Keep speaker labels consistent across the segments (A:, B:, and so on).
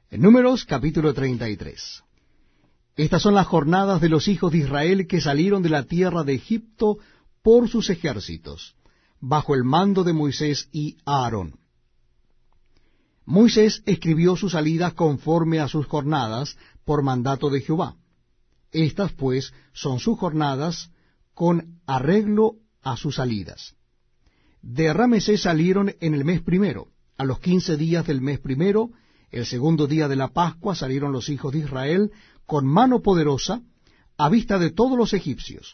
A: Números capítulo 33. Estas son las jornadas de los hijos de Israel que salieron de la tierra de Egipto por sus ejércitos, bajo el mando de Moisés y Aarón. Moisés escribió sus salidas conforme a sus jornadas por mandato de Jehová. Estas, pues, son sus jornadas con arreglo a sus salidas. De Ramesés salieron en el mes primero, a los 15 días del mes primero, el segundo día de la Pascua, salieron los hijos de Israel con mano poderosa, a vista de todos los egipcios.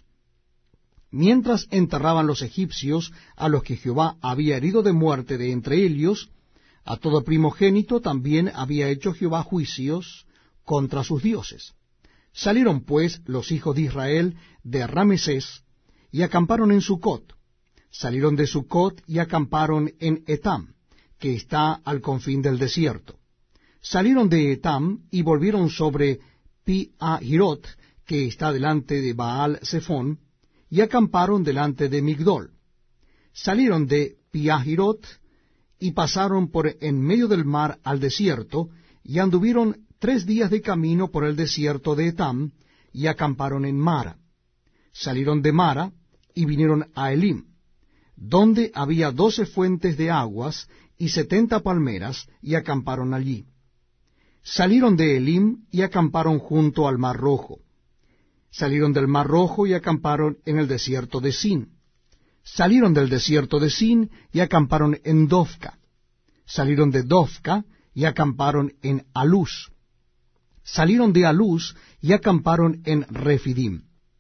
A: Mientras enterraban los egipcios a los que Jehová había herido de muerte de entre ellos, a todo primogénito también había hecho Jehová juicios contra sus dioses. Salieron pues los hijos de Israel de Ramesés y acamparon en Sucot. Salieron de Sucot y acamparon en Etam, que está al confín del desierto. Salieron de Etam y volvieron sobre Pi-Hahirot, que está delante de Baal-Zephón, y acamparon delante de Migdol. Salieron de Pi-Hahirot y pasaron por en medio del mar al desierto, y anduvieron 3 días de camino por el desierto de Etam, y acamparon en Mara. Salieron de Mara y vinieron a Elim, donde había 12 fuentes de aguas y 70 palmeras, y acamparon allí. Salieron de Elim y acamparon junto al Mar Rojo. Salieron del Mar Rojo y acamparon en el desierto de Sin. Salieron del desierto de Sin y acamparon en Dofca. Salieron de Dofca y acamparon en Alús. Salieron de Alús y acamparon en Refidim,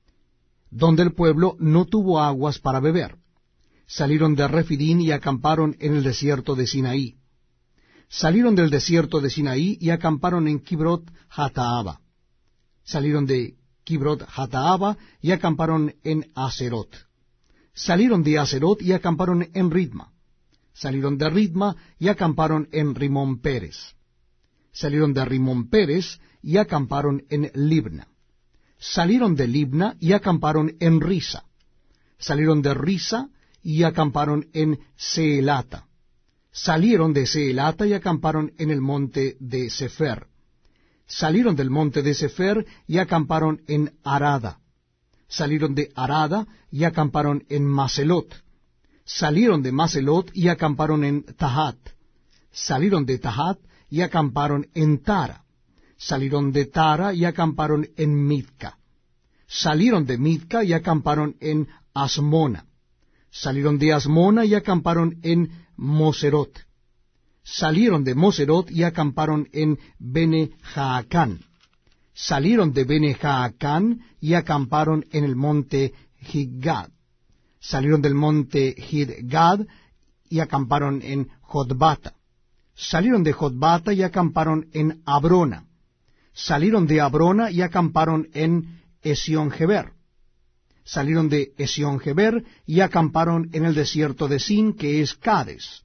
A: donde el pueblo no tuvo aguas para beber. Salieron de Refidim y acamparon en el desierto de Sinaí. Salieron del desierto de Sinaí y acamparon en Kibrot Hataaba. Salieron de Kibrot Hataaba y acamparon en Aserot. Salieron de Aserot y acamparon en Ritma. Salieron de Ritma y acamparon en Rimón Pérez. Salieron de Rimón Pérez y acamparon en Libna. Salieron de Libna y acamparon en Risa. Salieron de Risa y acamparon en Seelata. Salieron de Seelata y acamparon en el monte de Sefer. Salieron del monte de Sefer y acamparon en Arada. Salieron de Arada y acamparon en Maselot. Salieron de Maselot y acamparon en Tahat. Salieron de Tahat y acamparon en Tara. Salieron de Tara y acamparon en Midca. Salieron de Midca y acamparon en Asmona. Salieron de Asmona y acamparon en Moserot. Salieron de Moserot y acamparon en Bene-Jaacán. Salieron de Bene-Jaacán y acamparon en el monte Gidgad. Salieron del monte Gidgad y acamparon en Jotbata. Salieron de Jotbata y acamparon en Abrona. Salieron de Abrona y acamparon en Esión-Geber. Salieron de Esión-Geber y acamparon en el desierto de Sin, que es Cades.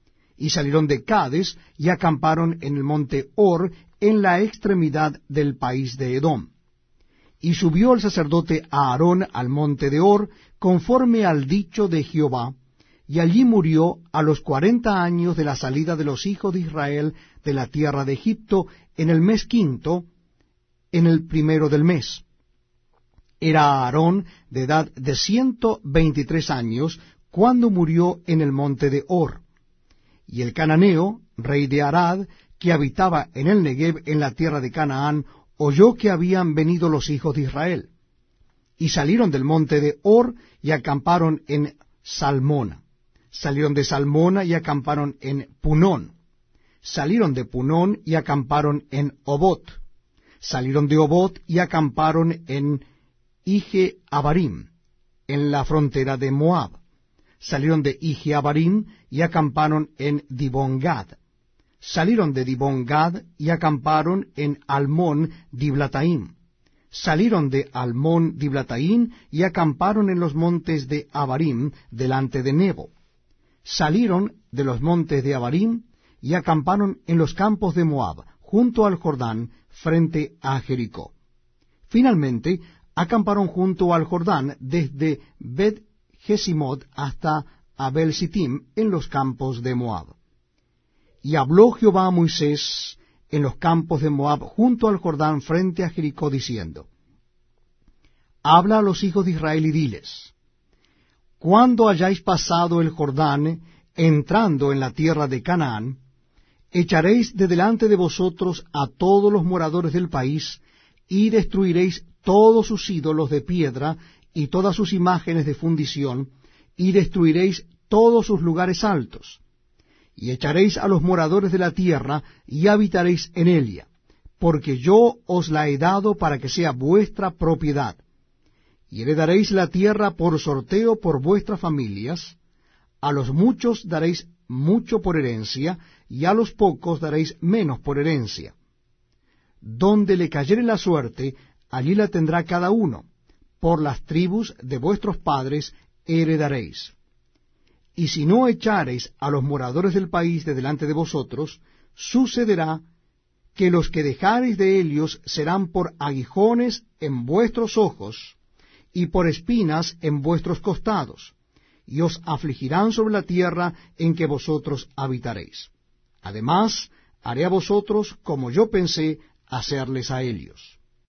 A: Y salieron de Cades y acamparon en el monte Or, en la extremidad del país de Edom. Y subió el sacerdote Aarón al monte de Or, conforme al dicho de Jehová, y allí murió a los 40 años de la salida de los hijos de Israel de la tierra de Egipto, en el mes quinto, en el primero del mes. Era Aarón de edad de 123 años, cuando murió en el monte de Or. Y el cananeo, rey de Arad, que habitaba en el Negev, en la tierra de Canaán, oyó que habían venido los hijos de Israel. Y salieron del monte de Or y acamparon en Salmona. Salieron de Salmona y acamparon en Punón. Salieron de Punón y acamparon en Obot. Salieron de Obot y acamparon en Ije-Abarim, en la frontera de Moab. Salieron de Ije-Abarim y acamparon en Dibón-Gad. Salieron de Dibón-Gad y acamparon en Almón-Diblataim. Salieron de Almón-Diblataim y acamparon en los montes de Abarim, delante de Nebo. Salieron de los montes de Abarim y acamparon en los campos de Moab, junto al Jordán, frente a Jericó. Finalmente, acamparon junto al Jordán, desde Bet-Jesimot hasta Abel-Sittim, en los campos de Moab. Y habló Jehová a Moisés en los campos de Moab, junto al Jordán, frente a Jericó, diciendo: Habla a los hijos de Israel y diles: Cuando hayáis pasado el Jordán, entrando en la tierra de Canaán, echaréis de delante de vosotros a todos los moradores del país, y destruiréis todos sus ídolos de piedra y todas sus imágenes de fundición, y destruiréis todos sus lugares altos. Y echaréis a los moradores de la tierra, y habitaréis en ella, porque yo os la he dado para que sea vuestra propiedad. Y heredaréis la tierra por sorteo por vuestras familias, a los muchos daréis mucho por herencia, y a los pocos daréis menos por herencia. Donde le cayere la suerte, allí la tendrá cada uno, por las tribus de vuestros padres heredaréis. Y si no echareis a los moradores del país de delante de vosotros, sucederá que los que dejareis de ellos serán por aguijones en vuestros ojos, y por espinas en vuestros costados, y os afligirán sobre la tierra en que vosotros habitaréis. Además, haré a vosotros como yo pensé hacerles a ellos.